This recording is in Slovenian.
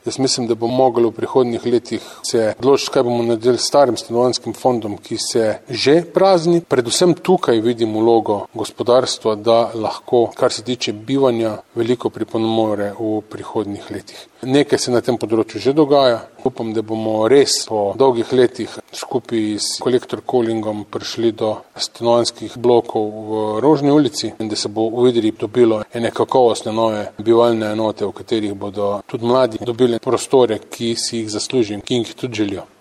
Jaz mislim, da bo moglo v prihodnjih letih se odločiti, kaj bomo naredili s starim stanovanjskim fondom, ki se že prazni. Predvsem tukaj vidim vlogo gospodarstva, da lahko, kar se tiče bivanja, veliko pripomore v prihodnjih letih. Nekaj se na tem področju že dogaja. Upam, da bomo res po dolgih letih skupaj s Kolektor Koolingom prišli do stanovanjskih blokov v Rožni ulici in da se bo v Idriji dobilo ene kakovostne nove bivalne enote, v katerih bodo tudi mladi dobili prostore, ki si jih zaslužijo, ki jih tudi želijo.